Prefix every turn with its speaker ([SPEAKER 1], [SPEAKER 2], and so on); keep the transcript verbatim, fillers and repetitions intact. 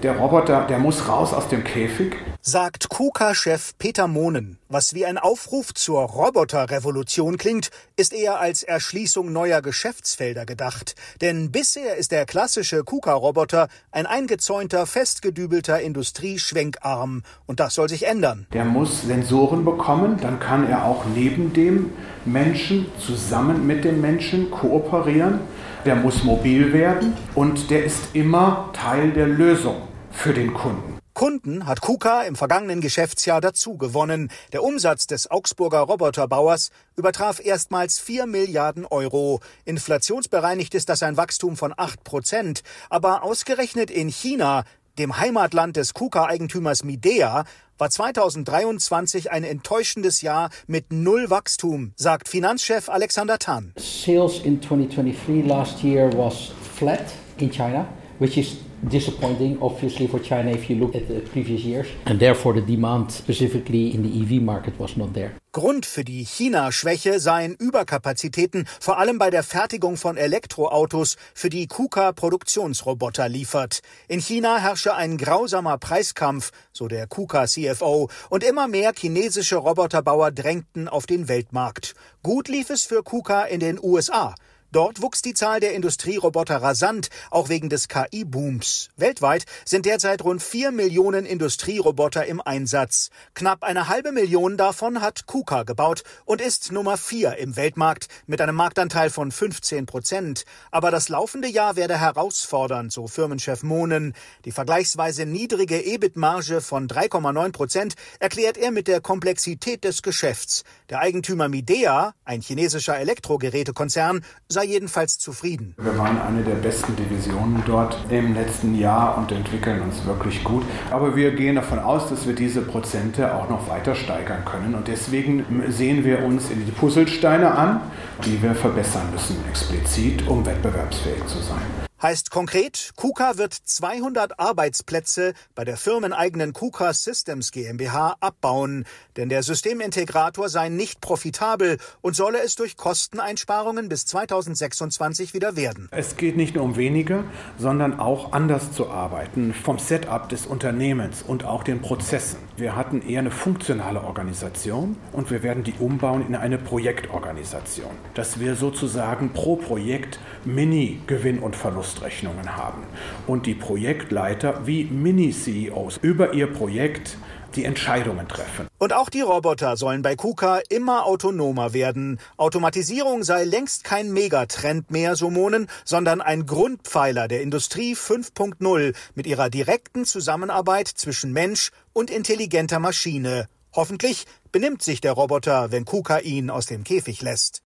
[SPEAKER 1] Der Roboter, der muss raus aus dem Käfig,
[SPEAKER 2] sagt KUKA-Chef Peter Mohnen. Was wie ein Aufruf zur Roboterrevolution klingt, ist eher als Erschließung neuer Geschäftsfelder gedacht. Denn bisher ist der klassische KUKA-Roboter ein eingezäunter, festgedübelter Industrieschwenkarm. Und das soll sich ändern.
[SPEAKER 1] Der muss Sensoren bekommen, dann kann er auch neben dem Menschen, zusammen mit dem Menschen kooperieren. Der muss mobil werden und der ist immer Teil der Lösung für den Kunden.
[SPEAKER 2] Kunden hat KUKA im vergangenen Geschäftsjahr dazu gewonnen. Der Umsatz des Augsburger Roboterbauers übertraf erstmals vier Milliarden Euro. Inflationsbereinigt ist das ein Wachstum von acht Prozent. Aber ausgerechnet in China, dem Heimatland des KUKA-Eigentümers Midea, war zweitausenddreiundzwanzig ein enttäuschendes Jahr mit null Wachstum, sagt Finanzchef Alexander Tan.
[SPEAKER 3] Sales in twenty twenty-three last year was flat in China, which is disappointing, obviously, for China if you look at the previous years. And therefore the demand specifically in the E V market was not there.
[SPEAKER 2] Grund für die China-Schwäche seien Überkapazitäten, vor allem bei der Fertigung von Elektroautos, für die KUKA Produktionsroboter liefert. In China herrsche ein grausamer Preiskampf, so der KUKA-C F O, und immer mehr chinesische Roboterbauer drängten auf den Weltmarkt. Gut lief es für KUKA in den U S A. Dort wuchs die Zahl der Industrieroboter rasant, auch wegen des K I-Booms. Weltweit sind derzeit rund vier Millionen Industrieroboter im Einsatz. Knapp eine halbe Million davon hat KUKA gebaut und ist Nummer vier im Weltmarkt mit einem Marktanteil von fünfzehn Prozent. Aber das laufende Jahr werde herausfordernd, so Firmenchef Mohnen. Die vergleichsweise niedrige E B I T-Marge von drei Komma neun Prozent erklärt er mit der Komplexität des Geschäfts. Der Eigentümer Midea, ein chinesischer Elektrogerätekonzern, sei jedenfalls zufrieden.
[SPEAKER 1] Wir waren eine der besten Divisionen dort im letzten Jahr und entwickeln uns wirklich gut. Aber wir gehen davon aus, dass wir diese Prozente auch noch weiter steigern können. Und deswegen sehen wir uns in die Puzzlesteine an, die wir verbessern müssen, explizit, um wettbewerbsfähig zu sein.
[SPEAKER 2] Heißt konkret, KUKA wird zweihundert Arbeitsplätze bei der firmeneigenen KUKA Systems GmbH abbauen. Denn der Systemintegrator sei nicht profitabel und solle es durch Kosteneinsparungen bis zweitausendsechsundzwanzig wieder werden.
[SPEAKER 1] Es geht nicht nur um weniger, sondern auch anders zu arbeiten, vom Setup des Unternehmens und auch den Prozessen. Wir hatten eher eine funktionale Organisation und wir werden die umbauen in eine Projektorganisation, dass wir sozusagen pro Projekt Mini-Gewinn- und Verlustrechnungen haben und die Projektleiter wie Mini-C E Os über ihr Projekt die Entscheidungen treffen.
[SPEAKER 2] Und auch die Roboter sollen bei KUKA immer autonomer werden. Automatisierung sei längst kein Megatrend mehr, so Mohnen, sondern ein Grundpfeiler der Industrie fünf Punkt null mit ihrer direkten Zusammenarbeit zwischen Mensch und intelligenter Maschine. Hoffentlich benimmt sich der Roboter, wenn KUKA ihn aus dem Käfig lässt.